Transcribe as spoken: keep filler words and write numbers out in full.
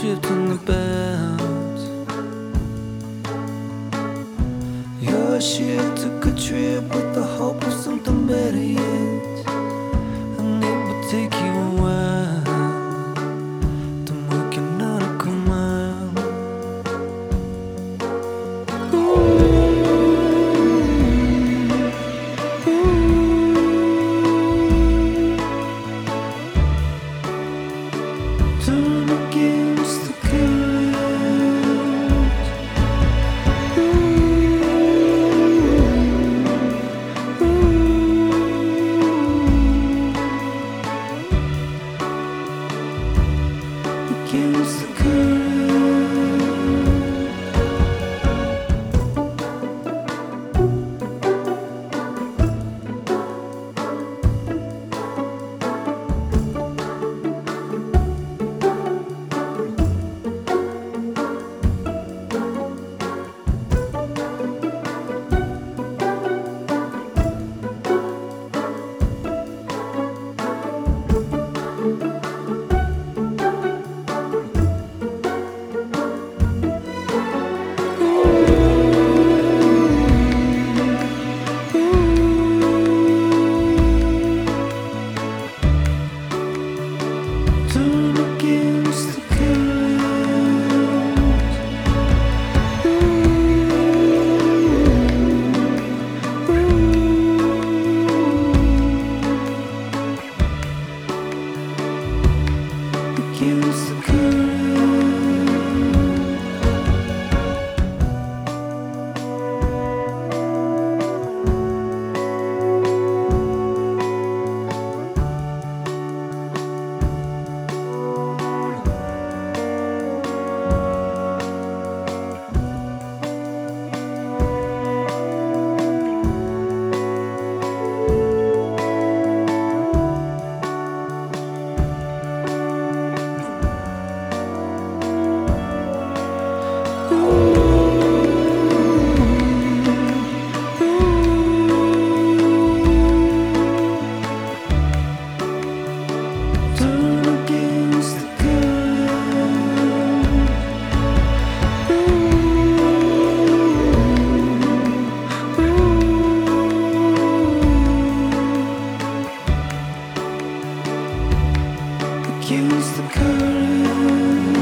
drifting about. Your ship took a trip with the hope of something better yet, and it would take you a while to make a nautical mile. Ooh. Turn against the current. Ooh, ooh. Against the current. Turn against the current. Ooh, ooh. Against the current. Turn against the current. Ooh, ooh. Against the current.